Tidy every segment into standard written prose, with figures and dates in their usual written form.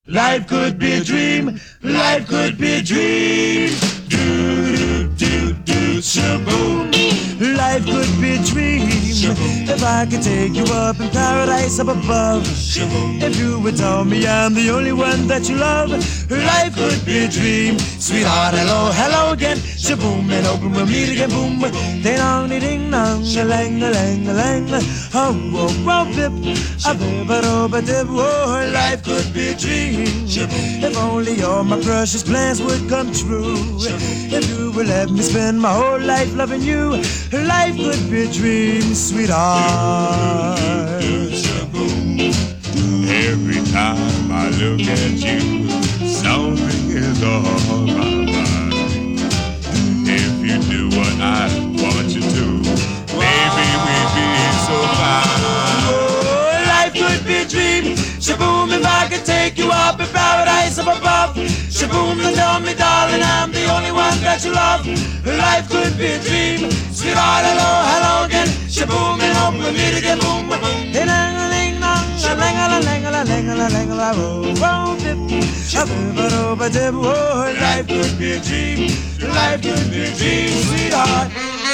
Life could be a dream. Life could be a dream. Do, do, do, shaboom. Life could be a dream. If I could take you up in paradise up above. If you would tell me I'm the only one that you love. Life could be a dream. Sweetheart, hello, hello again. Shaboom, and open we'll meet again. Boom, ding dong, ding dong, a lang, a lang, a lang. Oh, oh, oh, bip, a bip, a do, a dip. Oh, life could be a dream. If only all my precious plans would come true. If you would let me spend my whole life loving you. Life could be a dream, sweetheart. Every time I look at you, something is on my mind. If you do what I want you to, baby, we'd be so fine. Oh, life could be a dream. Shaboom, if I could take you up in paradise up above. Shaboom, and tell me, darling, I'm the only one that you love. Life could be a dream. Sweetheart, hello, hello again. Shaboom, and hope we'll meet again. Boom, ding dong, ding dong, a lang, a lang, a lang, a lang, a lang, oh, dip, a bip, a dip. Oh, life could be a dream. Life could be a dream, sweetheart.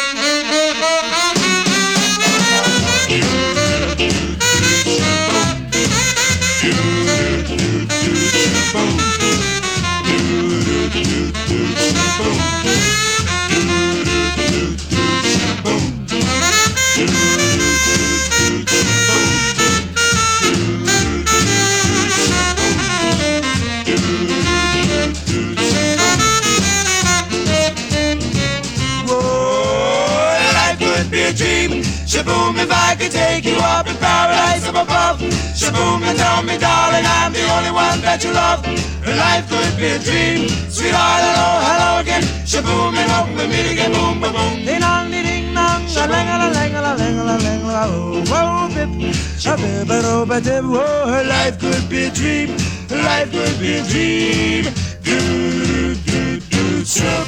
Shaboom, if I could take you up in paradise up above. Shaboom, and tell me, darling, I'm the only one that you love. Life could be a dream. Sweetheart, hello, hello again. Shaboom, and hope we'll meet again. Boom, boom, boom. Ding dong, ding dong, a lang, a lang, a lang, a lang, a lang, oh, bip, a bip, a do, a dip. Oh, life could be a dream. Life could be a dream. Do, do, do, do.